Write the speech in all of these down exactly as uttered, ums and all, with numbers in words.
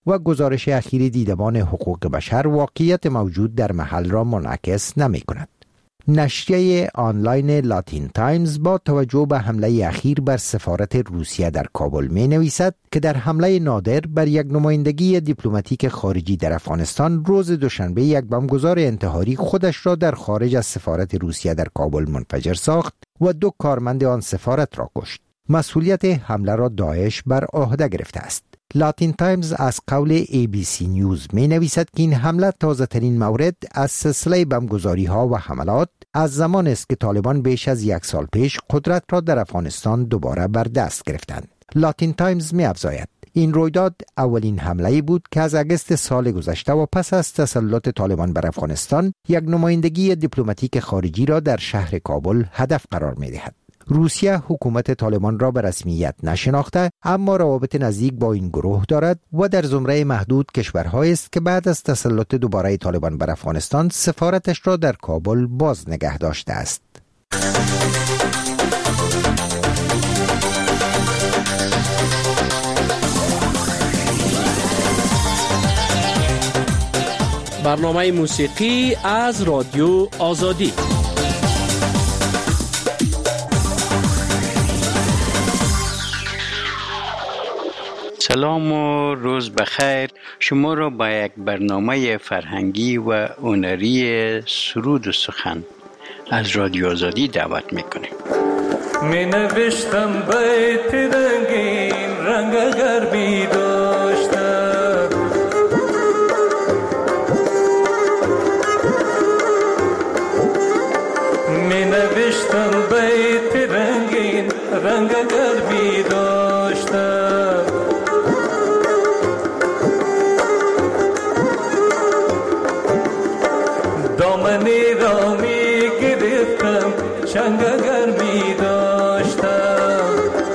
و گزارش اخیر دیدبان حقوق بشر واقعیت موجود در محل را منعکس نمی کند. نشریه آنلاین لاتین تایمز با توجه به حمله اخیر بر سفارت روسیه در کابل می نویسد که در حمله نادر بر یک نمایندگی دیپلماتیک خارجی در افغانستان روز دوشنبه یک بمبگذار انتحاری خودش را در خارج از سفارت روسیه در کابل منفجر ساخت و دو کارمند آن سفارت را کشت. مسئولیت حمله را داعش بر عهده گرفته است. لاتین تایمز از قول ای بی سی نیوز می نویسد که این حمله تازه ترین مورد از سلسله بمبگذاری ها و حملات از زمان است که طالبان بیش از یک سال پیش قدرت را در افغانستان دوباره بر دست گرفتند. لاتین تایمز می افزاید این رویداد اولین حمله بود که از اگست سال گذشته و پس از تسلط طالبان بر افغانستان یک نمایندگی دیپلماتیک خارجی را در شهر کابل هدف قرار می دهد. روسیه حکومت طالبان را به رسمیت نشناخته اما روابط نزدیک با این گروه دارد و در زمره محدود کشورهایی است که بعد از تسلط دوباره طالبان بر افغانستان سفارتش را در کابل باز نگه داشته است. برنامه موسیقی از رادیو آزادی. سلام و روز بخیر. شما را با یک برنامه فرهنگی و هنری سرود و سخن از رادیو آزادی دعوت میکنیم. می نوشتم بیت رنگین رنگ غربی داشتم، می نوشتم بیت رنگین رنگ غربی داشتم، دامنی را می گرفتم چنگ گرمی داشتم.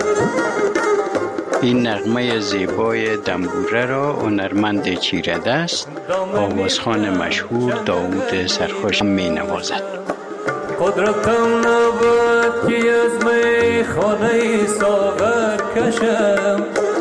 این نغمه زیبای دنبوره را هنرمند چیرده است آوازخوان مشهور داوود سرخوش می نوازد. قدرتم نبود که از می خانه ساغر کشم،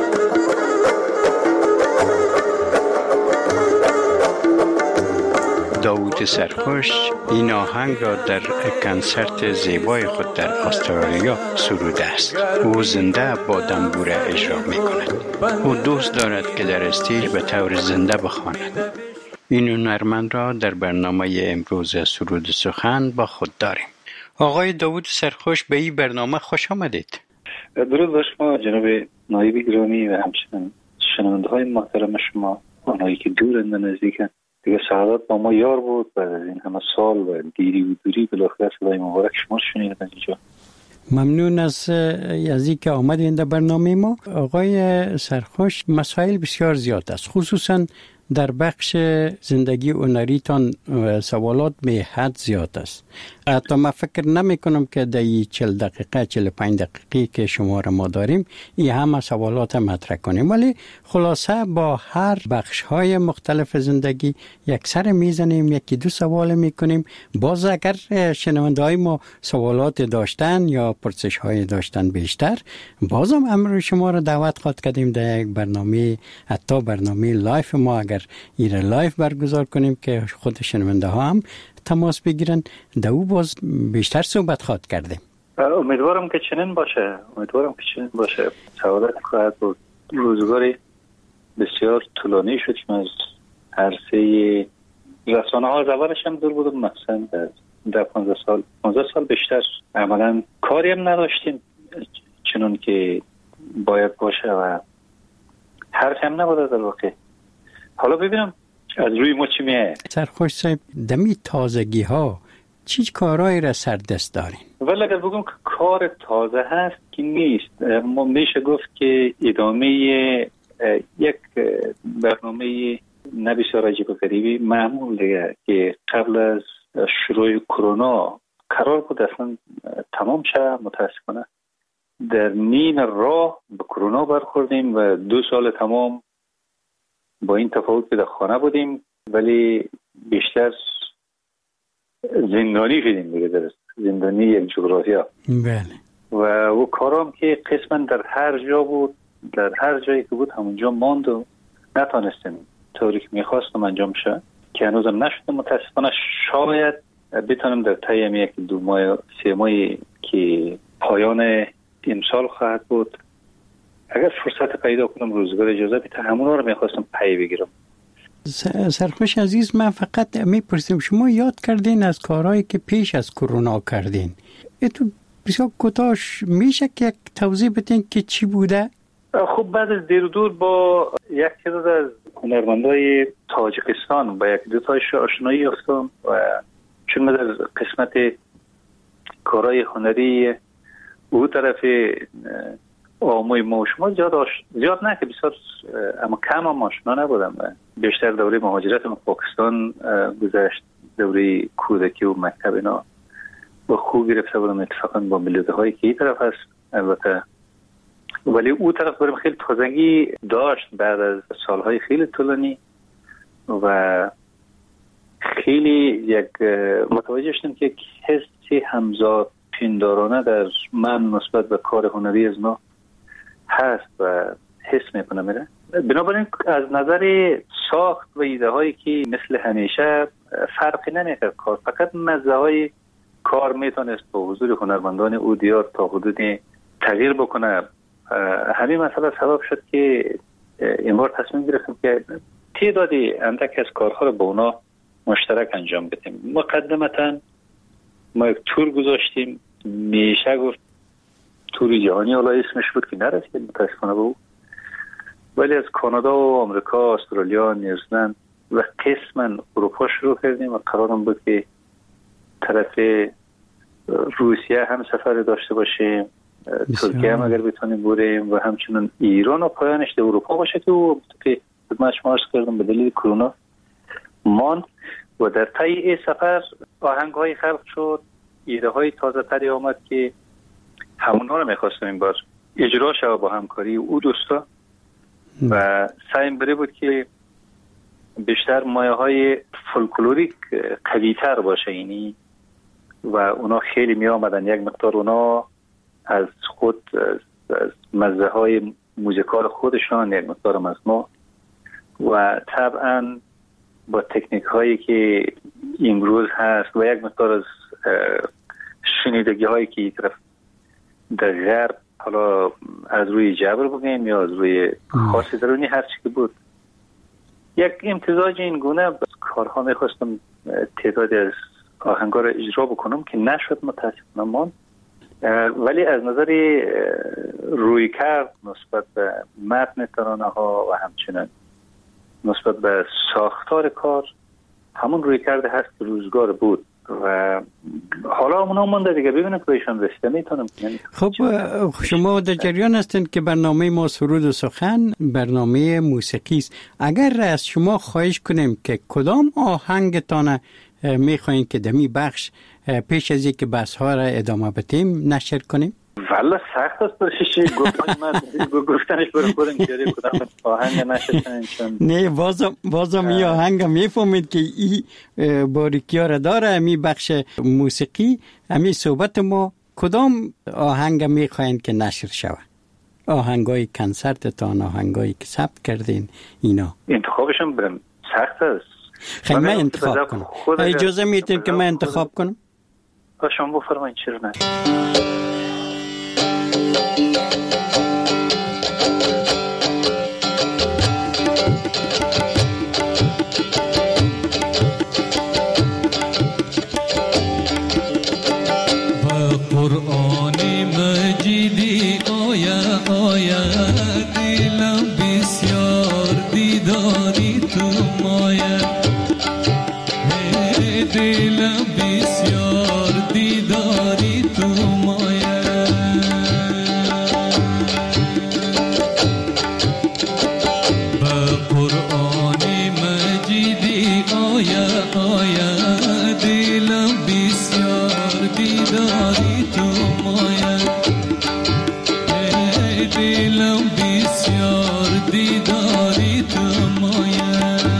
داوود سرخوش این آهنگ را در کنسرت زیبای خود در استرالیا سروده است. او زنده با دنبوره اجرا می کند. او دوست دارد که در استیج به طور زنده بخواند. این هنرمند را در برنامه امروز سرود سخن با خود داریم. آقای داوود سرخوش به این برنامه خوش آمدید. درود بر شما جناب نایب گرامی و همچنین شنونده های محترم شما، آنهایی که دورند و نزدیکند. دیگه سعادت با ما یار بود بعد از این همه سال و دیری و دوری بالاخره صدای مبارک شما شنیدم از اینجا. ممنون از از اینکه آمدید در برنامه ما. آقای سرخوش، مسائل بسیار زیاد است، خصوصا در بخش زندگی هنریتان سوالات به حد زیاد است. حتی من فکر نمی کنم که در این چهل دقیقه چهل و پنج دقیقه که شما را ما داریم این همه سوالات مطرح کنیم، ولی خلاصه با هر بخش های مختلف زندگی یک سر میزنیم، یکی دو سوال میکنیم. باز اگر شنونده های ما سوالات داشتن یا پرسش های داشتن بیشتر، بازم امر شما را دعوت خواهد کردیم در یک برنامه، حتی برنامه لایف ما اگر ایره لایف برگزار کنیم که خود شنونده ها هم تماس بگیرن، در او باز بیشتر صحبت خواهد کردیم. امیدوارم که چنین باشه، امیدوارم که چنین باشه. سعادت خواهد بود. روزگاری بسیار طولانی شد که از عرصه رسانه ها از اولش هم دور بودم، مثلا در پانزده سال پانزده سال بیشتر عملا کاری هم نداشتیم چنون که باید باشه و حرف هم نبوده در واقع. حالا ببینم از روی ما چی میه. سرخوش صاحب، دمی تازگی ها چی کارهایی را سر دست دارین؟ ولی اگر بگم که کار تازه هست که نیست، ما میشه گفت که ادامه یک برنامه نبسیار عجیب و غریبی معمول دیگه که قبل از شروع کرونا قرار بود اصلا تمام شه. متاسفانه در نیم راه به کرونا برخوردیم و دو سال تمام با این تفاوت که در خانه بودیم ولی بیشتر زندانی شدیم دیگه، درست زندانی یک جغرافیا. بله. و او کارام که قسما در هر جا بود، در هر جایی که بود همونجا ماند و نتانستیم طوری که میخواستم انجام شه که هنوزم نشده. متاسفانه شاید بتونم در طی یک دو ماه سه ماهی که پایان امسال خواهد بود اگر فرصت پیدا کنم روزگار اجازه بده همون رو میخواستم پی بگیرم. سرخوش عزیز، من فقط میپرسیم شما یاد کردین از کارهایی که پیش از کرونا کردین، تو بسیار کوتاهش میشه که یک توضیح بدین که چی بوده؟ خب بعد از دیر و دور با یک تعداد از هنرمندای تاجیکستان با یک دو تایش آشنایی یافتم و چون من در قسمت کارهای هنری او طرف آموی ما و شما زیاد, آش... زیاد نه که بسیار اما کم هم آشنا نبودم. بیشتر دوره مهاجرت من پاکستان گذشت، دوره کودکی و مکتب اینا با خوب گرفته بودم اتفاقا با ملیته هایی که این طرف هست البته، ولی او طرف برم خیلی تازگی داشت بعد از سالهای خیلی طولانی و خیلی یک متوجه شدم که حسی همزاد پندارانه در من نسبت به کار هنری از ما هست و حس میکنم میره. بنابراین از نظر ساخت و ایده هایی که مثل همیشه فرقی نمیکرد کار، فقط مزه های کار میتونست با حضور هنرمندان او دیار تا حدودی تغییر بکنه. همین مسئله سبب شد که این بار تصمیم گرفتیم که تعدادی اندک از کارها رو با اونا مشترک انجام بدیم. مقدمتا ما یک تور گذاشتیم، میشه گفت تور جهانی، حالا اسمش بود که نرسید متاسفانه به او، ولی از کانادا و آمریکا، استرالیا، نیوزلند و قسما اروپا شروع کردیم و قرارم بود که طرف روسیه هم سفر داشته باشیم، ترکیه هم اگر بتونیم بریم و همچنین ایران و پایانش در اروپا باشه که که خدمت شما عرض کردم به دلیل کرونا مان و در طی این سفر آهنگ های خلق شد، ایده های تازه تری آمد که همون ها رو میخواستم این بار اجرا شد با همکاری او دوستا و سعیم بره بود که بیشتر مایه های فولکلوریک قوی تر باشه اینی و اونا خیلی می آمدن یک مقدار اونا از خود از مزه های موزیکال خودشان یک مقدار از ما و طبعا با تکنیک هایی که امروز هست و یک مقدار از شنیدگی هایی که طرف در غرب، حالا از روی جبر بگیم یا از روی خاصی درونی هر چی که بود، یک امتزاج این گونه کارها میخواستم تعدادی از آهنگا رو اجرا بکنم که نشد متاسفانه من، ولی از نظر روی کرد نسبت به متن ترانه ها و همچنین نسبت به ساختار کار همون روی کرده هست که روزگار بود و حالا اونا مونده دیگه ببینم که بهشان رسیده میتونم. خب شما در جریان هستند که برنامه ما سرود و سخن برنامه موسیقی است. اگر از شما خواهش کنیم که کدام آهنگتان میخواین که دمی بخش پیش از یک بحث ها را ادامه بدیم نشر کنیم؟ والا سخت است باشی گفتن من گفتنش برای خودم که کدام آهنگ نشر کنیم چون نه بازم بازم این آهنگ میفهمید که این باریکی ها را داره. می بخش موسیقی امی صحبت ما کدام آهنگ میخواین که نشر شود؟ آهنگای کنسرتتان، آهنگایی که ثبت کردین اینا انتخابشون برم سخت است. خیلی من انتخاب کنم، اجازه میتونیم که من انتخاب کنم؟ شما بفرمایید چرا نه. با قرآن مجیدی آیا آیا دلم بسیار دیداری تو مایا، دلم بسیار دیداری تو مایا، با قرآن مجیدی آیا آیا دلم بسیار دیداری تو مایا، دلم بسیار دیداری تو مایا.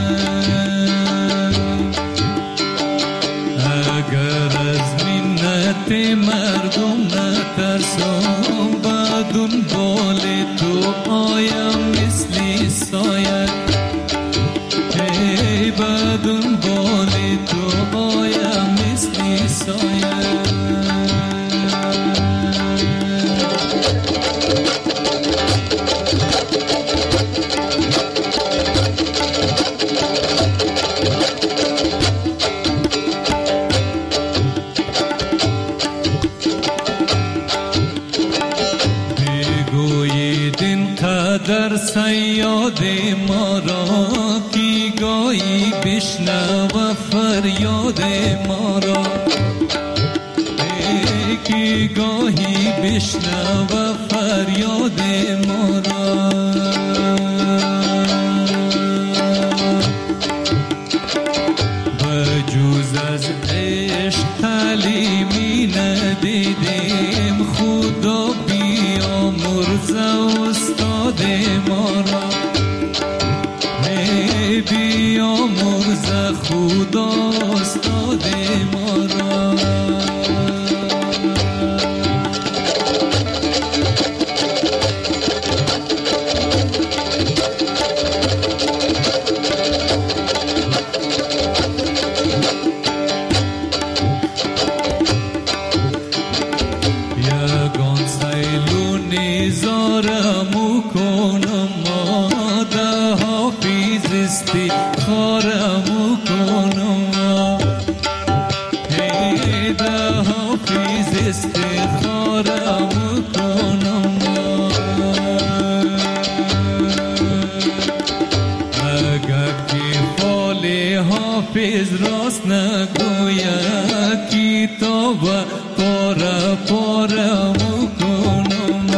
اگر از منت مردم نترسم با دنبال تو آیم مثل سایه، دنبال تو آیم مثل سایه در سیاد ما را کی گاهی بشنو فریاد ما را کی گاهی بشنو فریاد ما را بجوز از عشق تعلیمی ندیدیم خدا بیامرز استاد ما را بیامرز خدا استاد ما را زارمو کنم ماده حافظ استخارمو کنم ده حافظ استخارمو کنم اگر که فال حافظ راست نگوید کتاب پاره پارمو کنم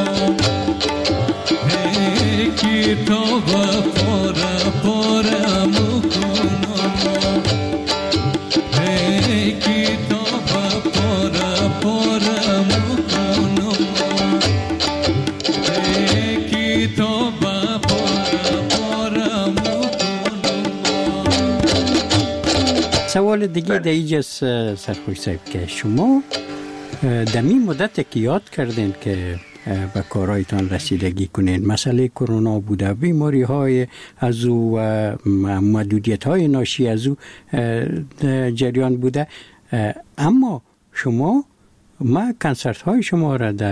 کتاب پاره پاره مکنم کتاب پاره پاره مکنم کتاب پاره پاره مکنم. سوال دیگه در اینجا سرخوش صاحب که شما در این مدت که یاد کردین که به کارهایتان رسیدگی کنین، مسئله کرونا بوده، بیماری های از او و محدودیت های ناشی از او جریان بوده، اما شما ما کنسرت های شما را در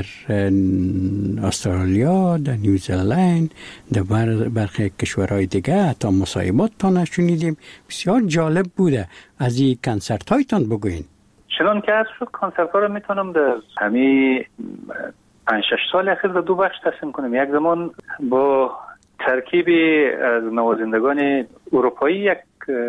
استرالیا، در نیوزلند، در برخی کشورهای دیگه حتی مصاحبات تان شنیدیم. بسیار جالب بوده. از این کنسرت هایتان بگوین. چنان که از شد کنسرت ها را میتونم در همین پنج شش سال اخیر در دو بخش تقسیم کنیم. یک زمان با ترکیب از نوازندگان اروپایی یک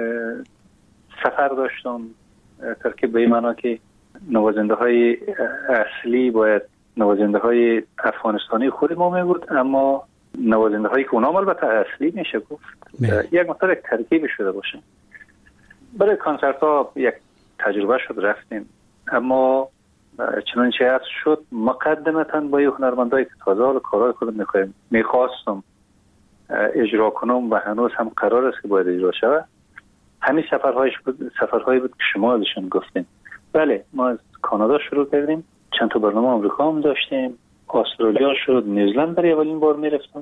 سفر داشتم، ترکیب به این معنا که نوازنده های اصلی باید نوازنده های افغانستانی خود ما می بود، اما نوازنده هایی که اونام البته اصلی میشه گفت یک مقدار یک ترکیب شده باشه. برای کنسرت ها یک تجربه شد، رفتیم، اما چنانچه عرض شد مقدمتا با یه هنرمندایی که تازه حال کارهای خودم میخوایم میخواستم اجرا کنم و هنوز هم قرار است که باید اجرا شود، همین سفرهایش بود، سفرهایی بود که شما ازشون گفتیم. بله، ما از کانادا شروع کردیم، چند تا برنامه آمریکا هم داشتیم، استرالیا شد، نیوزلند برای اولین بار میرفتم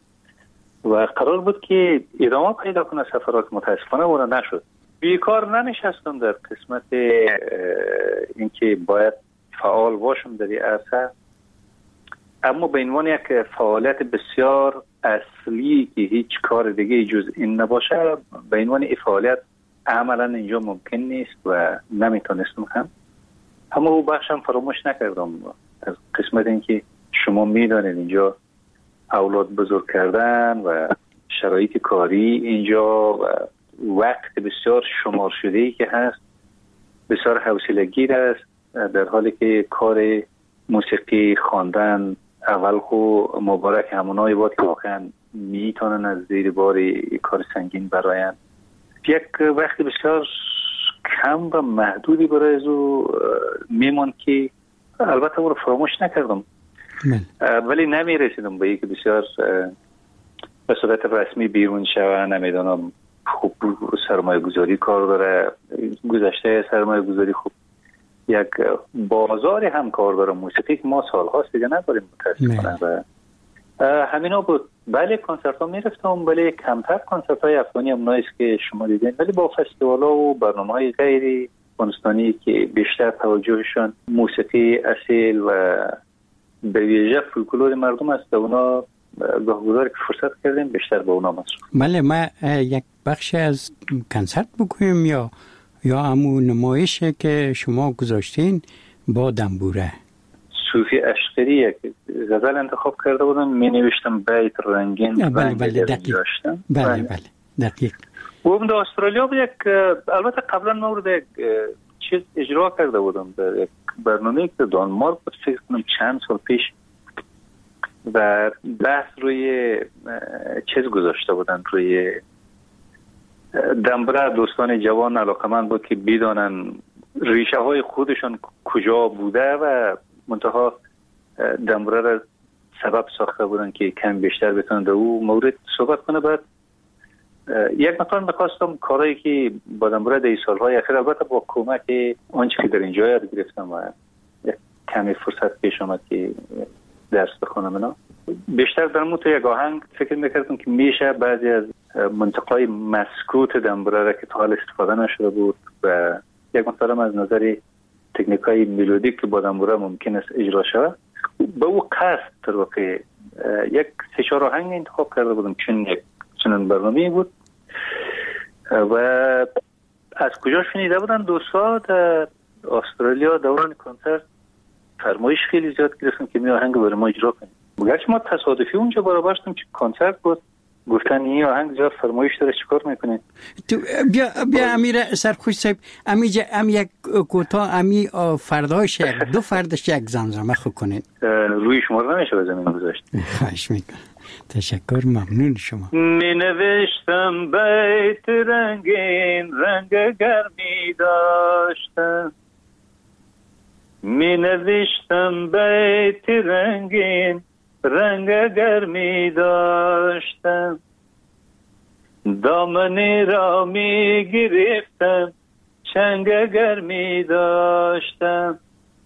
و قرار بود که ادامه پیدا کنه سفرات، متاسفانه اون نشد. بیکار ننشستم در قسمت اینکه باید فعال باشم در این عرصه، اما به عنوان یک فعالیت بسیار اصلی که هیچ کار دیگه جز این نباشه، به عنوان این فعالیت عملا اینجا ممکن نیست و نمیتونستم هم. اما او بخشم فراموش نکردم از قسمت اینکه شما میدانید اینجا اولاد بزرگ کردن و شرایط کاری اینجا و وقت بسیار شمار شده‌ای که هست بسیار حوصله‌گیر است، در حالی که کار موسیقی خواندن اول خو مبارک همونایی بود که واقعا میتونن از زیر بار کار سنگین براین، یک وقت بسیار کم و محدودی برای از او میمون که البته او رو فراموش نکردم ولی نمیرسیدم به اینکه بسیار به صورت رسمی بیرون شوه. نمیدونم خوب سرمایه گذاری کار داره، گذشته سرمایه گذاری خوب، یک بازار هم کار داره موسیقی که ما سال هاست دیگه نداریم متاسفانه و همینا بود. بله کنسرت ها میرفتم، ولی کمتر کنسرت های افغانی هم نایست که شما دیدین، ولی با فستیوال ها و برنامه های غیری افغانستانی که بیشتر توجهشان موسیقی اصیل و به ویژه فولکلور مردم است، اونا گاهگدار که فرصت کردیم بیشتر به اونا مصروف. بله، ما یک بخش از کنسرت بگویم یا یا همون نمایش که شما گذاشتین با دنبوره؟ صوفی اشقری یک غزل انتخاب کرده بودم، می نوشتم بیت رنگین. بله بله دقیق. بله بله, بله دقیق. و اون در استرالیا بود. یک البته قبلا ما رو یک چیز اجرا کرده بودم در یک برنامه که دانمارک بود، فکر کنم چند سال پیش، و بحث روی چیز گذاشته بودن، روی دنبره. دوستان جوان علاقمند بود که بدانن ریشه های خودشان کجا بوده و منتها دنبره را سبب ساخته بودن که کم بیشتر بتونن در او مورد صحبت کنه. بعد یک مقدار می‌خواستم کارهایی که با دنبره در سالهای اخیر، البته با کمک آنچه که در اینجا یاد گرفتم و یک کمی فرصت پیش آمد که درس بخونم، اینا بیشتر در مورد یک آهنگ فکر میکردم که میشه بعضی از منطقه‌های مسکوت دنبره را که تا حال استفاده نشده بود و یک مقدار از نظر تکنیکای ملودیک که با دنبره ممکن است اجرا شود، به او قصد در واقع یک سه چهار آهنگ انتخاب کرده بودم، چون یک چنان برنامه‌ای بود. و از کجا شنیده بودن دوستا در استرالیا دوران کنسرت فرمایش خیلی زیاد گرفتن که می آهنگ برای ما اجرا کنیم. گرچه ما تصادفی اونجا برابر شدیم که کنسرت بود، گفتن این آهنگ زیاد فرمایش داره، چیکار میکنید؟ تو بیا بیا امیر سرخوش صاحب، امی جا ام یک کوتاه امی فرداش یک دو فردش یک زمزمه خو کنین. روی شما رو نمیشه به زمین گذاشت. خواهش میکنم. تشکر، ممنون شما. می نوشتم بیت رنگین رنگ گرمی داشتم، می نوشتم بیت رنگین رنگ گرمی داشتم، دامنی را می گرفتم چنگ گرمی داشتم،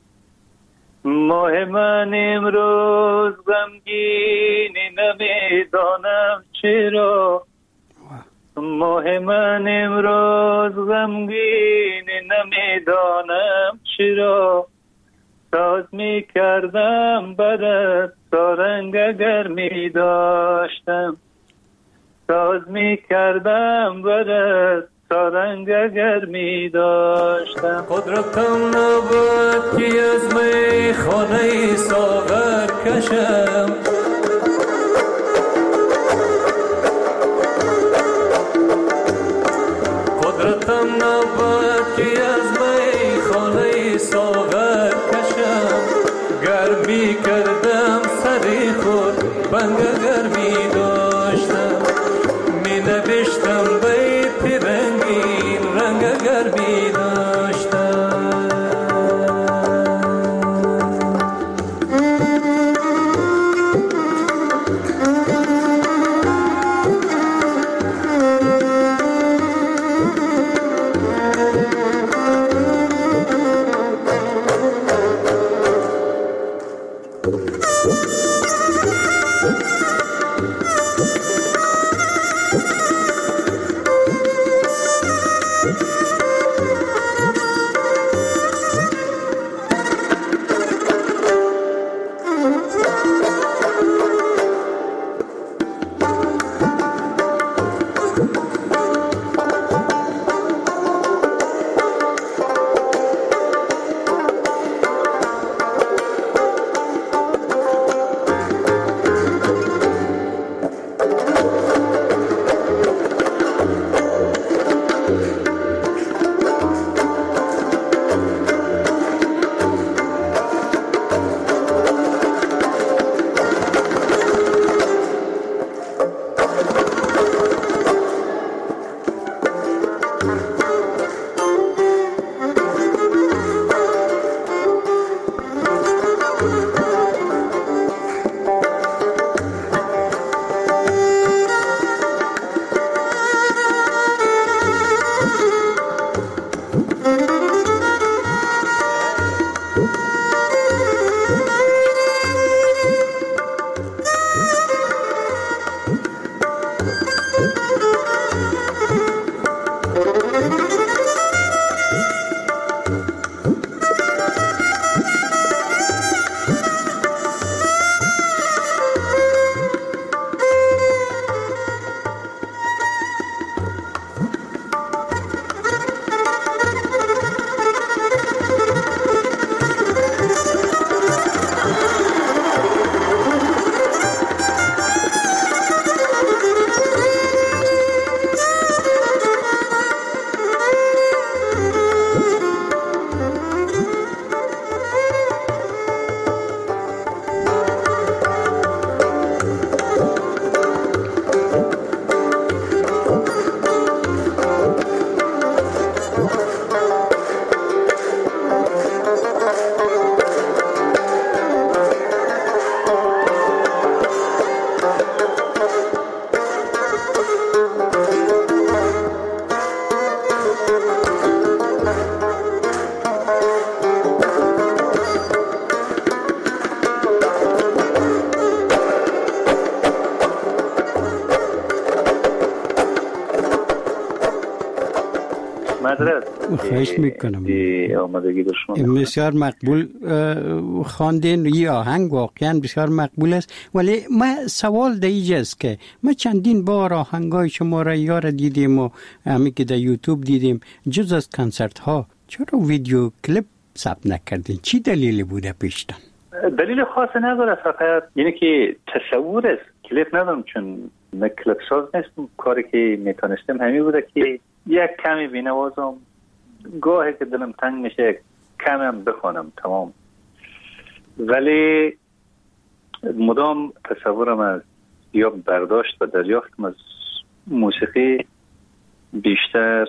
ماه من امروز غمگینی نمیدانم چرا، ماه من امروز غمگینی نمیدانم چرا، ساز می کردم برات تا رنگ گرمی داشتم، ساز می کردم برات تا رنگ گرمی داشتم. قدرتم نبود که از می خانه ساغر کشم، قدرتم نبود که از می خانه ساغر کشم، گرمی کردم سری خود بنگ گرمی داشتم، می نوشتم بیت رنگین رنگ گرمی داشتم. معذرت خواهش میکنم. آمادگی در شما. بسیار مقبول خواندین. یه آهنگ واقعا بسیار مقبول است، ولی ما سوال در اینجاست که ما چندین بار آهنگای شما را یار دیدیم و همین که در یوتیوب دیدیم، جز از کنسرت ها چرا ویدیو کلیپ ثبت نکردین؟ چی دلیلی بوده پیشتن؟ دلیل خاصی نداره، فقط یعنی که تصور است کلیپ ندارم، چون من کلیپ ساز نیستم. کاری که میتونستم همین بوده که یک کمی بینوازم، گاهی که دلم تنگ میشه کمی هم بخونم، تمام. ولی مدام تصورم از یا برداشت و دریافتم از موسیقی بیشتر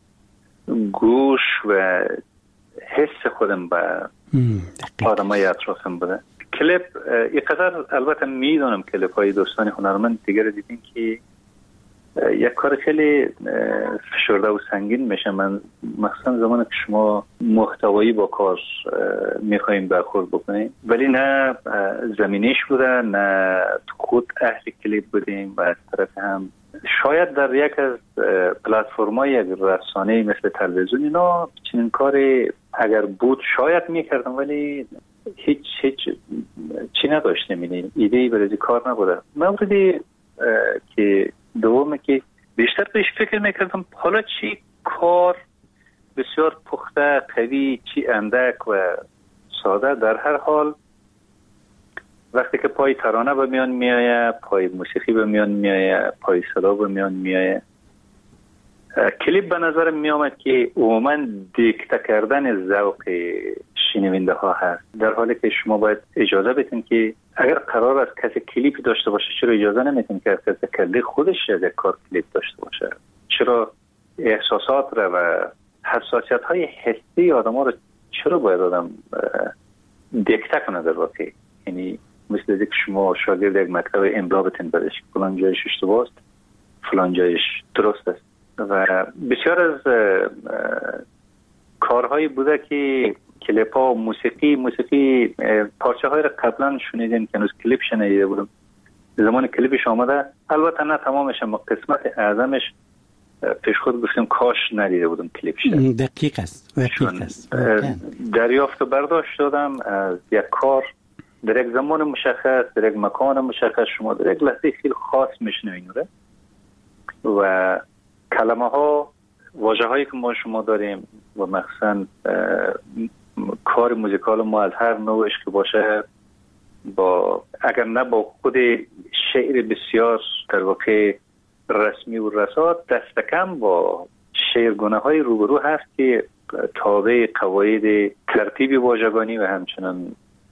گوش و حس خودم به آدمای اطرافم بوده. کلیپ اینقدر البته میدونم کلیپ های دوستان هنرمند دیگر دیدین که یک کار خیلی فشرده و سنگین میشه. من مخصوصا زمانی که شما محتوایی با کار میخواییم برخورد بکنیم، ولی نه زمینیش بوده، نه خود اهل کلیپ بودیم و از طرف هم شاید در یک از پلتفرم‌های یک رسانه‌ای مثل تلویزیون اینا چنین کاری اگر بود شاید میکردم، ولی هیچ هیچ چی نداشتم، این ایده‌ای برای کار نبوده. موردی که دومه که بیشتر بهش فکر میکردم حالا چی کار بسیار پخته، قوی، چی اندک و ساده، در هر حال وقتی که پای ترانه به میان میایه، پای موسیقی به میان میایه، پای صدا به میان میایه، کلیپ به نظر میامد که عموما دیکته کردن ذوق شنونده ها هست، در حالی که شما باید اجازه بدین که اگر قرار است کسی کلیپ داشته باشه چرا اجازه نمیدین که کسی کلی خودش از یک کار کلیپ داشته باشه؟ چرا احساسات را و حساسیت های حسی آدم ها رو چرا باید آدم دیکته کنه؟ در واقع یعنی مثل اینکه شما شاگرد یک مکتب املا بتین برش فلان جایش اشتباه است، فلان جایش درست است. و بسیار از کارهایی بوده که کلیپ ها، موسیقی موسیقی پارچه های را قبلا شنیدین که هنوز کلیپ شنیده بودم. زمان کلیپش آمده، البته نه تمامش، اما قسمت اعظمش پیش خود گفتم کاش ندیده بودم کلیپش. دقیق است، دقیق است. دریافت و برداشت دادم از یک کار در یک زمان مشخص، در یک مکان مشخص، شما در یک لحظه خیلی خاص میشنوین و کلمه ها، واژه هایی که ما شما داریم و مخصوصا کار موزیکال ما از هر نوعش که باشه، با اگر نه با خود شعر بسیار در واقع رسمی و رسات، دست کم با شعرگونه های روبرو هست که تابع قواعد ترتیب واژگانی و همچنان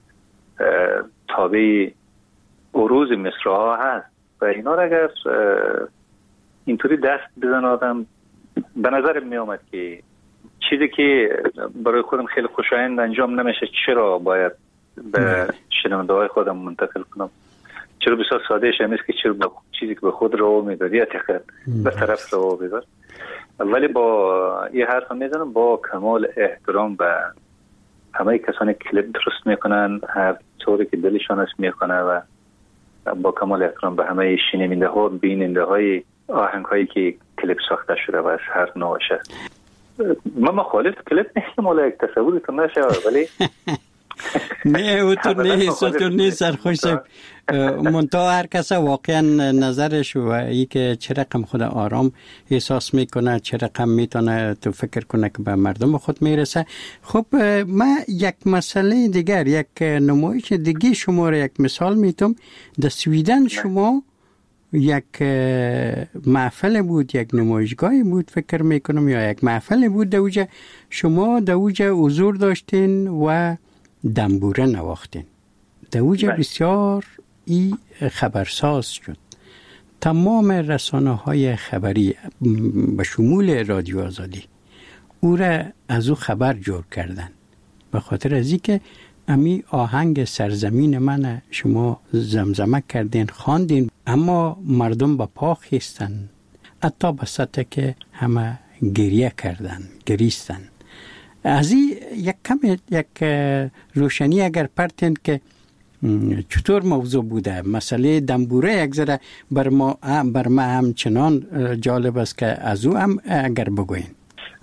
تابع عروض مصرع‌ها هست و اینا را اگر اینطوری دست بزن آدم، به نظر می آمد که چیزی که برای خودم خیلی خوشایند انجام نمیشه چرا باید به شنونده های خودم منتقل کنم؟ چرا بسیار ساده شمیست که چرا با چیزی که به خود رو میداد یا تقدر به طرف رو بیدار. ولی با یه حرف میزنم با کمال احترام به همه کسانی کلیپ درست میکنن هر طوری که دلشان است میکنه و با کمال احترام به همه شنونده ها، بیننده های آهنگ هایی که کلیپ ساخته شده و از هر نوعش است. من مخالف کلیپ نیستم، ولی یک تصوری تو نشه، ولی نه او تو نه تو نه سرخوش منتها هر کس واقعا نظرش و ای که چه رقم خود آرام احساس میکنه، چه رقم میتونه تو فکر کنه که به مردم خود میرسه. خب من یک مسئله دیگر، یک نمایش دیگه شما را یک مثال میتونم. در سویدن شما یک محفل بود، یک نمایشگاهی بود فکر میکنم، یا یک محفل بود دوجه شما دوجه حضور داشتین و دنبوره نواختین. دوجه بسیار ای خبرساز شد. تمام رسانه های خبری به شمول رادیو آزادی او را از او خبر جور کردن، به خاطر از این که امی آهنگ سرزمین من شما زمزمه کردین، خواندین، اما مردم با پا خیستن، حتی به سطح که همه گریه کردن، گریستن. از این یک کم یک روشنی اگر پرتین که چطور موضوع بوده؟ مسئله دنبوره یک ذره بر ما بر ما همچنان جالب است که از او هم اگر بگوین.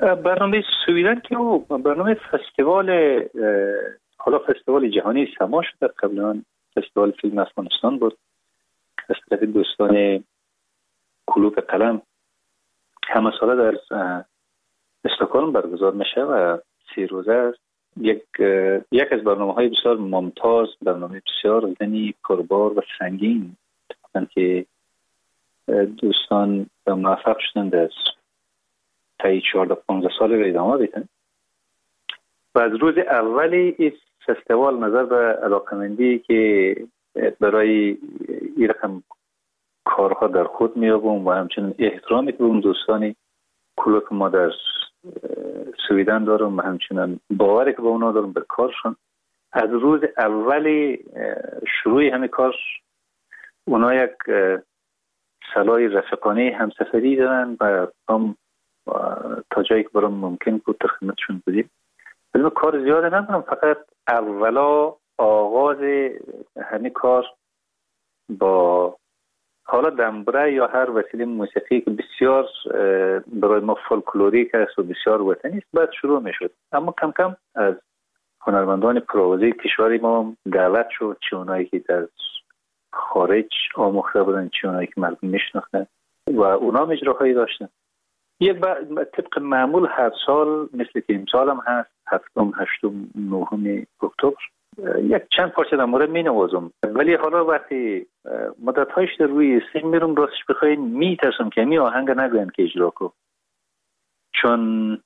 برنامه سویدن که او برنامه فستیوال، حالا فستیوال جهانی سما شده، قبلا فستیوال فیلم افغانستان بود از طرف دوستان کلوب قلم، همه ساله در استکهلم برگزار میشه و سی روزه است. یک یک از برنامه‌های بسیار ممتاز، برنامه بسیار زنی پربار و سنگین که دوستان موفق شدند از تا چهارده پانزده سال رو ادامه بدن و از روز اولی این فستیوال نظر به علاقمندی که برای این رقم کارها در خود میابم و همچنین احترامی که اون دوستانی کلوک ما در سویدن دارم و همچنین باوری که به اونا دارم به کارشون، از روز اولی شروع همه کار اونا یک سلای رفقانه همسفری دارن و هم تا جایی که برام ممکن بود در خدمتشون بودیم. ولی کار زیاده ندارم، فقط اولا آغاز همه کار با حالا دمبره یا هر وسیله موسیقی که بسیار برای ما فولکلوریک است و بسیار وطنی است بعد شروع می شد. اما کم کم از هنرمندان پروازی کشوری ما دعوت شد، چه اونایی که در خارج آموخته بودن، چه اونایی که مردم میشناختن و اونا اجراهایی داشتن. یک طبق معمول هر سال مثل که امسال هم هست، هفتم، هشتم، نهم اکتبر یک چند پارچه در مورد می نوازم. ولی حالا وقتی مدت هایش در روی سیم میرم راستش بخواین می ترسم که می آهنگ نگوین که اجرا کو، چون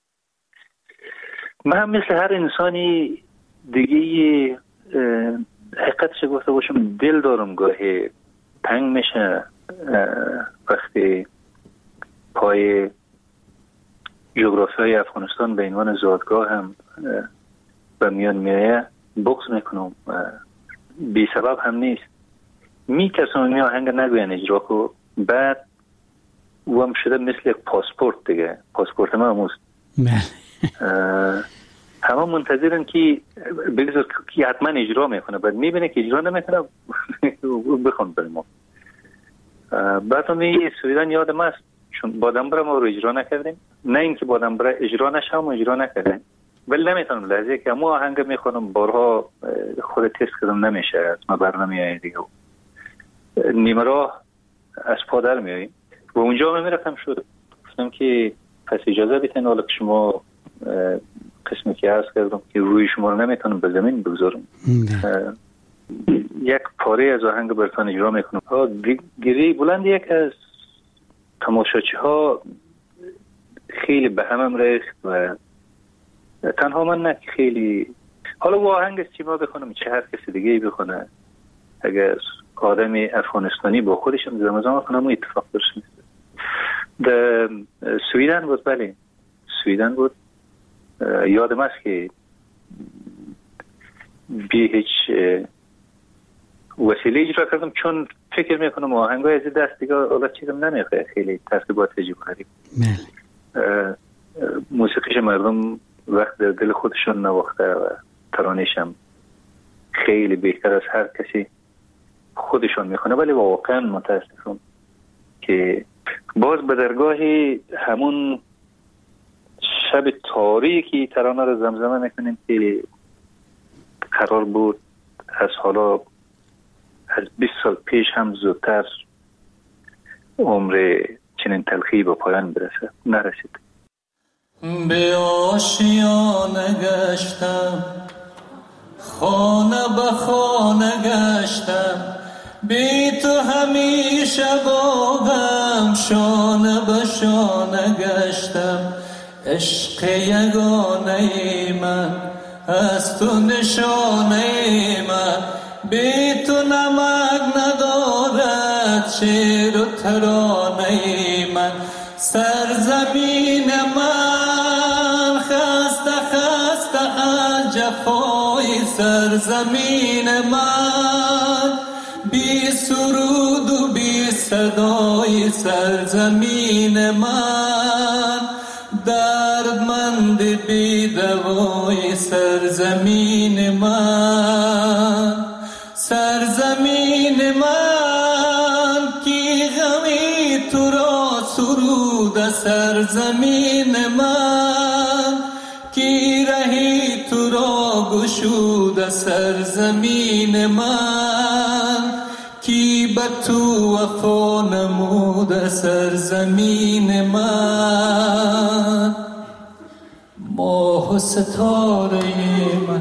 من هم مثل هر انسانی دیگه حقیقتش گفته باشم دل دارم، گاهی تنگ میشه وقتی پای جغرافی های افغانستان به عنوان زادگاه هم به میان میایه بغض میکنم، بی سبب هم نیست. میترسم می آهنگ نگوین اجرا کو، بعد او هم شده مثل یک پاسپورت دیگه، پاسپورت ما هموست. همه منتظرن که بگذار که حتما اجرا میکنه، بعد میبینه که اجرا نمیکنه بخون بر ما. بعد هم این سویدن یادم است چون بادمبره ما رو اجرا نکردیم، نه اینکه بادمبره اجرا نشم و اجرا نکردیم، ولی نمیتونم لحظه که امو آهنگ میخونم بارها خود تست کردم نمیشه، از ما بر نمیایی دیگه، نیمه راه از پادر میاییم و اونجا میرفتم شد گفتم که پس اجازه بیتین حالا که شما قسمی که عرض کردم که روی شما رو نمیتونم به زمین بگذارم، یک پاره از آهنگ برتان اجرا میکنم. گری بلند یک از تماشاچی ها خیلی به همم ریخت و تنها من نه خیلی، حالا و آهنگ از چیما بخونم چه هر کسی دیگه بخونه، اگر آدم افغانستانی با خودش هم زمزمه کنم و اتفاق درست نیست. در سویدن بود، بله سویدن بود، یادم است که بی هیچ وسیله اجرا کردم چون فکر میکنم آهنگای از دست دیگه حالا چیزم نمیخواه، خیلی ترتیبات عجیب غریب. موسیقیش مردم وقت در دل خودشون نواخته و ترانه‌شم خیلی بهتر از هر کسی خودشون میخونه، ولی واقعا متاسفم که باز به درگاه همون شب تاریکی ترانه رو زمزمه میکنیم که قرار بود از حالا از بیست سال پیش هم زودتر عمر چنین تلخی به پایان برسه، نرسید. به آشیانه گشتم، خانه به خانه گشتم، بی تو همیشه با غم شانه به شانه گشتم. عشق یگانه من از تو نشانه من، بی تو نمک ندارد شعر و ترانه من. سرزمین من خسته خسته از جفای سرزمین من، بی سرود و بی صدای سرزمین من، دردمند بی دوای سرزمین من. سرزمین من کی غمی تو را سرود سر سرزمین من، کی رهی تو را گشود سرزمین من، کی به تو وفا نمود سرزمین من. ماه و ستاره من.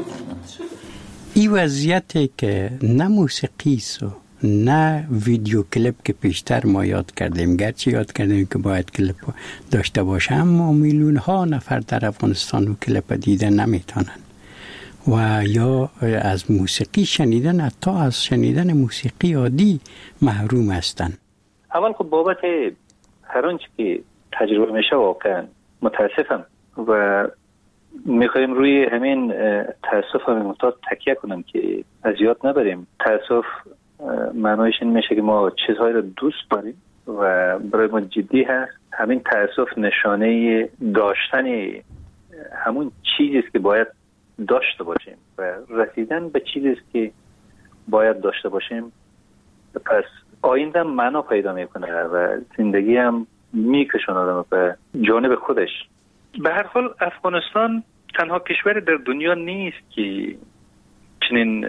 این وضعیتی که نه موسیقی سو نه ویدیو کلیپ که پیشتر ما یاد کردیم، گرچه یاد کردیم که باید کلیپ داشته باشه، اما میلیون ها نفر در افغانستان و کلیپ دیده نمیتونن و یا از موسیقی شنیدن، حتی از شنیدن موسیقی عادی محروم هستن. اول خب بابت هر آنچه که تجربه میشه واقعا متاسفم و میخوایم روی همین تاسف همین مطلب تکیه کنم که از یاد نبریم. تاسف معنایش این میشه که ما چیزهایی رو دوست داریم و برای ما جدی هست. همین تاسف نشانه داشتن همون چیزی است که باید داشته باشیم و رسیدن به چیزی است که باید داشته باشیم. پس آینده معنا پیدا میکنه و زندگی هم میکشونه آدم به جانب خودش. به هر حال افغانستان تنها کشور در دنیا نیست که چنین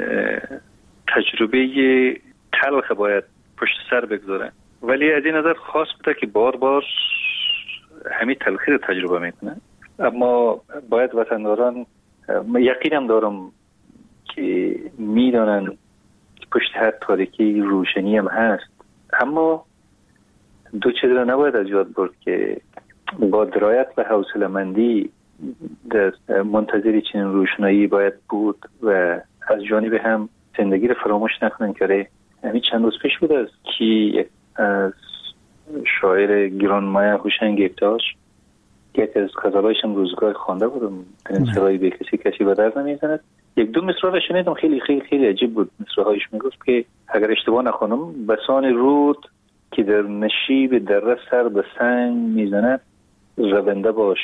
تجربه تلخ باید پشت سر بگذاره، ولی از این نظر خاص بوده که بار بار همین تلخی رو تجربه میکنه. اما باید وطنداران، یقینم دارم که میدانن که پشت هر تاریکی روشنی هم هست، اما دو چیز رو نباید از یاد برد که با درایت و حوصله‌مندی در منتظر چنین روشنایی باید بود و از جانب هم زندگی رو فراموش نکنن که همین چند روز پیش بود است که از شاعر گرانمایه هوشنگ ابتاش که از غزلایش هم روزگار خوانده بودم، این سرای به کسی کسی به درد نمیزند، یک دو مصرع رو شنیدم خیلی خیلی خیلی عجیب بود. مصرع‌هایش میگفت که اگر اشتباه نکنم بسان رود که در نشیب دره سر به سنگ میزند، زبنده باش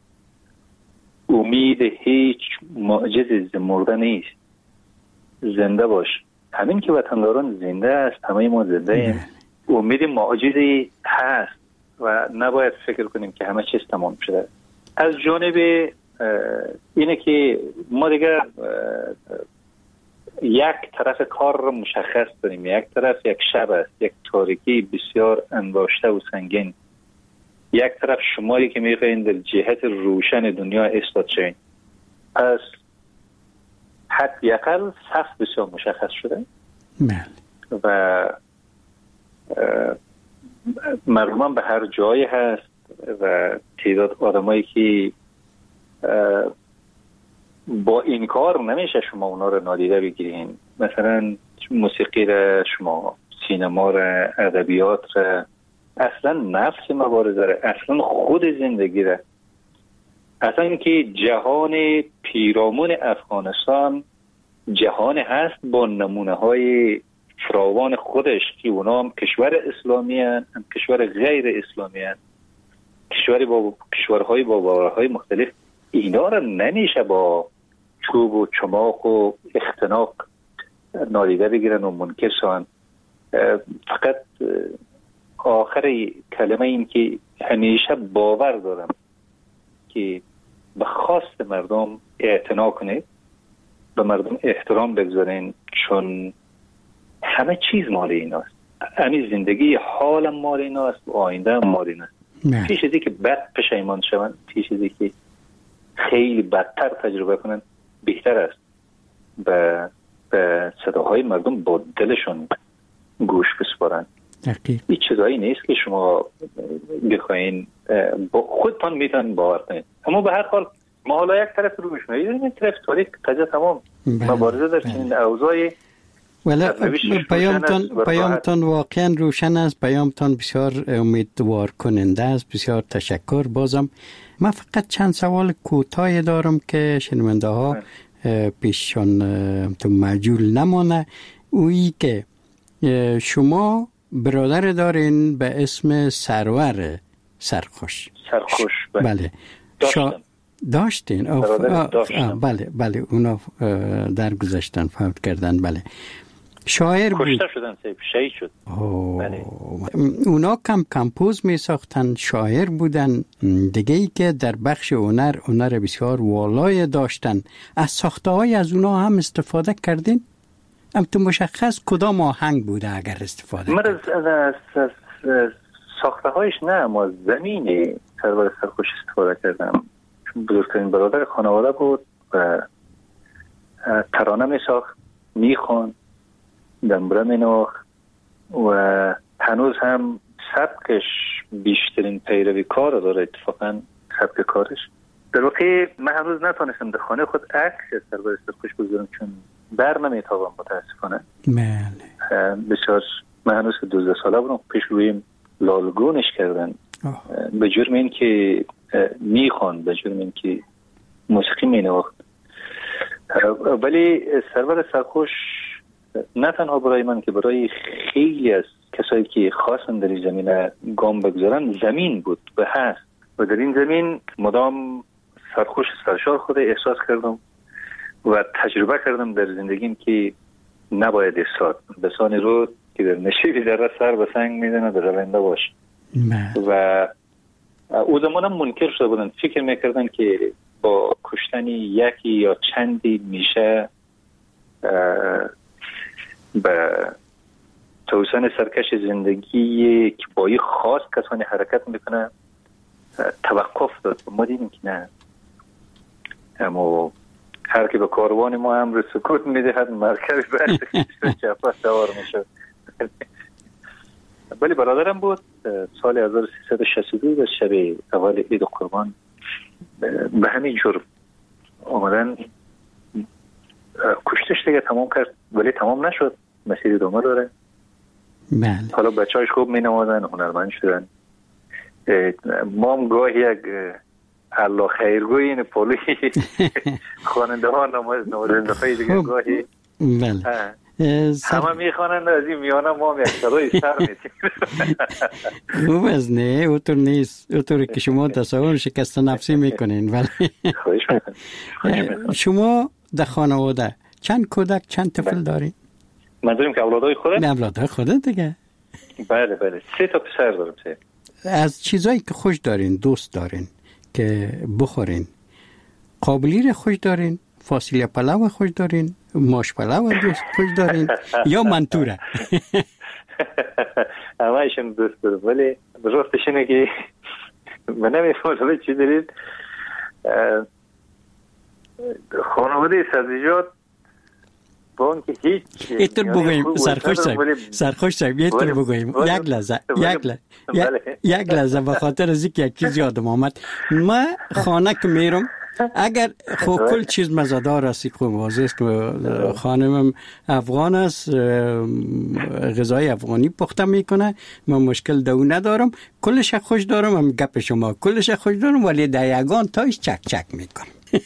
امید هیچ معجز مرده نیست، زنده باش. همین که وطنداران زنده است، همه ما زنده ایم، امید معجزی هست و نباید فکر کنیم که همه چیز تمام شده. از جانب اینه که ما دیگه یک طرف کار رو مشخص داریم، یک طرف یک شب است، یک تاریکی بسیار انباشته و سنگین، یک طرف شمایی که میخواین در جهت روشن دنیا استاد شوین. پس حداقل صف بسیار مشخص شده و مردمان به هر جایی هست و تعداد آدمایی که با این کار نمیشه شما اونا رو نادیده بگیرین. مثلا موسیقی را، شما سینما را، ادبیات را، اصلا نفس مبارزه را، اصلا خود زندگی را، اصلا اینکه جهان پیرامون افغانستان جهان هست با نمونه های فراوان خودش که اونا هم کشور اسلامی هست، هم کشور غیر اسلامی هست، کشوری با کشورهای با باورهای مختلف. اینا را نمیشه با چوب و چماق و اختناق نادیده بگیرن و منکر شوند. فقط آخر کلمه این که همیشه باور دارم که به خواست مردم اعتنا کنید، به مردم احترام بگذارین، چون همه چیز مال ایناست. همین زندگی حالم مال ایناست و آینده هم مال ایناست. پیش ازی که بد پشیمان شوند، پیش ازی که خیلی بدتر تجربه کنن، بهتر است به به صداهای مردم با دلشون گوش بسپارن. این چیزایی نیست که شما بخواین با خودتان میتونن باور کنید. اما به هر حال ما حالا یک طرف رو میشنیم، این طرف تاریخ تجا تمام مبارزه در چنین اوضاعی. ولی پیامتان پیامتان واقعا روشن است، پیامتان بسیار امیدوار کننده است. بسیار تشکر. بازم من فقط چند سوال کوتاه دارم که شنونده ها پیششان تو مجهول نمانه. اویی که شما برادر دارین به اسم سرور سرخوش. سرخوش بله, بله. شا... داشتین آف... آه... آه... بله بله اونا در گذشتن فوت کردن. بله شاعر بود. کشته شدن، شهید شد. بله. اونا کم کمپوز می ساختن، شاعر بودن. دیگه ای که در بخش هنر هنر بسیار والای داشتن. از ساخته های از اونا هم استفاده کردین؟ ام تو مشخص کدام آهنگ بوده اگر استفاده من کردین؟ از, از, از, از ساخته هایش نه، اما از زمین سرور سرخوش استفاده کردم. چون بزرگترین برادر خانواده بود و ترانه می ساخت، می خوان، دنبره می نواخت و هنوز هم سبکش بیشترین پیروی کار داره. اتفاقا سبک کارش در واقع من هنوز نتونستم در خانه خود عکس سرور سرخوش بگذارم چون بر نمیتابم متاسفانه. بله. بسیار من هنوز که دوزده ساله بودم پیش رویم لالگونش کردن به جرم این که میخوان، به جرم این که موسیقی می نواخت. ولی سرور سرخوش نه تنها برای من که برای خیلی از کسایی که خواستن در این زمینه گام بگذارن زمین بود و هست و در این زمین مدام سرخوش سرشار خود احساس کردم و تجربه کردم در زندگیم که نباید احساس بسانی رو که در نشیبی در سر به سنگ میزنه در رونده باش. و او زمانم منکر شده بودن، فکر میکردن که با کشتنی یکی یا چندی میشه به توسن سرکش زندگی که با یه خاص کسانی حرکت میکنه توقف داد. ما دیدیم که نه، اما هر که به کاروان ما امر سکوت میدهد مرکبی برد چپا سوار میشد. ولی برادرم بود سال هزار و سیصد و شصت و دو شب اول عید قربان به همین جور آمدن کشتش دیگه تمام کرد، ولی تمام نشد، مسیر ادامه داره. بله. حالا بچه‌هاش خوب می‌نوازن، هنرمند شدن. ما هم گاهی یک الله خیرگوی این پولوی خواننده ها نوازنده های دیگه گاهی بله همه میخوانند از این میانه ما هم یک صدای سر میتیم. خوب از نه اوتور نیست، اوتور که شما تصور شکست نفسی میکنین. ولی خواهش میکنم. شما در خانواده چند کودک چند طفل دارین؟ منظوریم که اولادای خوده؟ نه اولادای خوده دیگه. بله بله سه تا پسر دارم. سه از چیزایی که خوش دارین، دوست دارین که بخورین، قابلی خوش دارین، فاصله پلاو خوش دارین، ماش پلاو دوست خوش دارین یا منتوره؟ همه ایشون دوست دارم، ولی راستش اینه که من نمیفهمم چی دارید. خانواده سبزیجات با اون که هیچ ایتر بگویم سرخوش صاحب سرخوش صاحب ایتر بگویم یک لحظه یک لحظه یک لحظه به خاطر از اینکه یک چیز یادم آمد. من خانه که میرم اگر خب کل چیز مزه‌دار است، خوب واضح است که خانمم افغان است، غذای افغانی پخته میکنه، من مشکل دو ندارم، کلش خوش دارم. هم گپ شما کلش خوش دارم ولی در یگان تایش چک چک میکنم.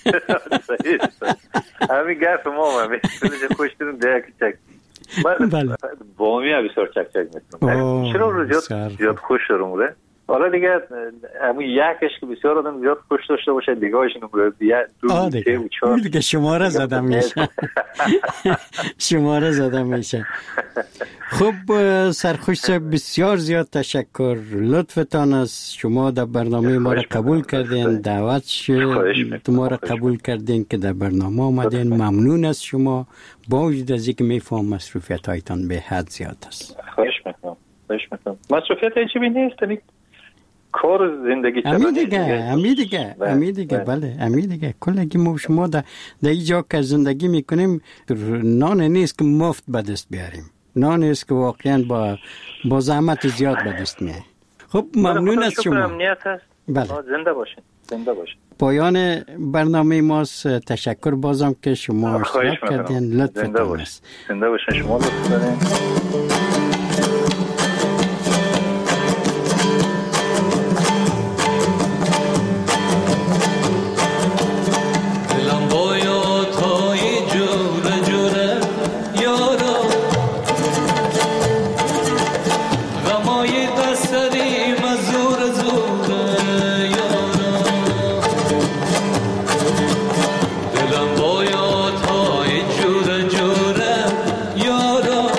همین گپ ما هم کلش خوش دارم در یک چک. من بامی هم بسیار چک چک میکنم. چرا رو زیاد زیاد خوش دارم بوده؟ حالا دیگه همون یکش که بسیار آدم زیاد خوش داشته باشه دیگه هاشون رو دو دیگه و چهار دیگه شماره زدم میشه. شماره زدم میشه. خب سرخوش صاحب بسیار زیاد تشکر، لطفتان است شما در برنامه ما را قبول کردین، دعوت شد ما را قبول کردین که در برنامه آمدین. ممنون از شما، با وجود از اینکه میفهم مصروفیت هایتان به حد زیاد است. خواهش میکنم. خواهش میکنم. مصروفیت هیچی بی نیست، کار زندگی امی دیگه امی دیگه امی دیگه بله امی دیگه کلگی ما شما در اینجا که زندگی میکنیم نان نیست که مفت به دست بیاریم، نان نیست که واقعا با با زحمت زیاد به دست میاد. خب ممنون از شما. بله زنده باشین، زنده باشین. پایان برنامه ماست. تشکر بازم که شما اشتراک کردین. لطفتون است. زنده باشین. شما لطف دارین. دلم باید های جوره جوره یارا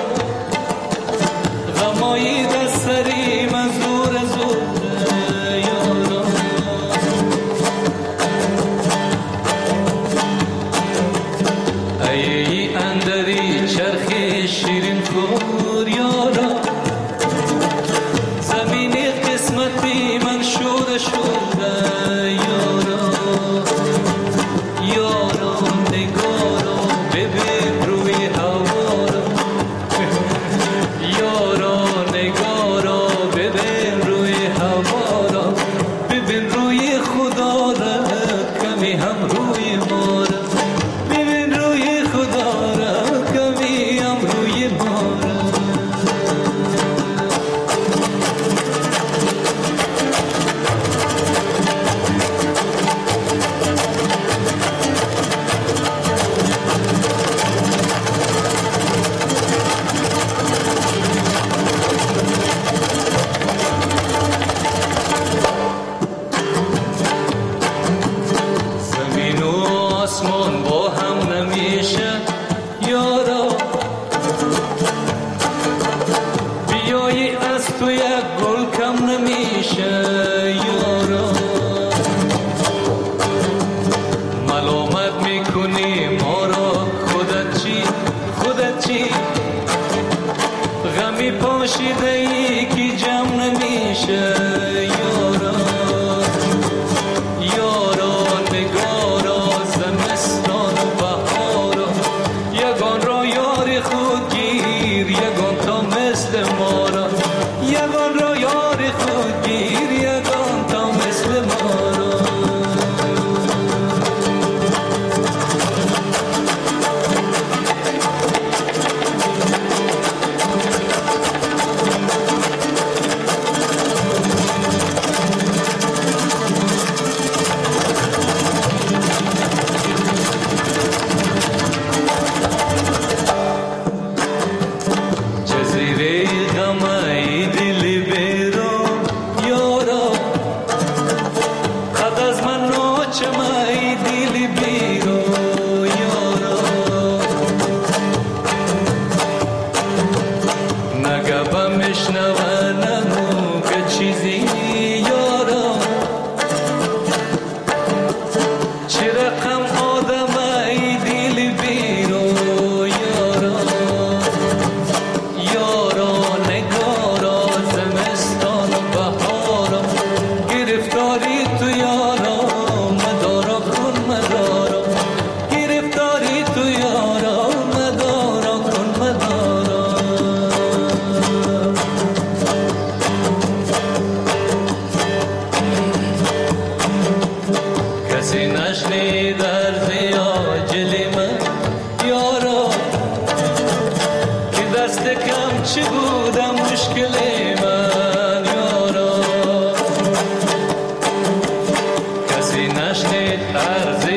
طرز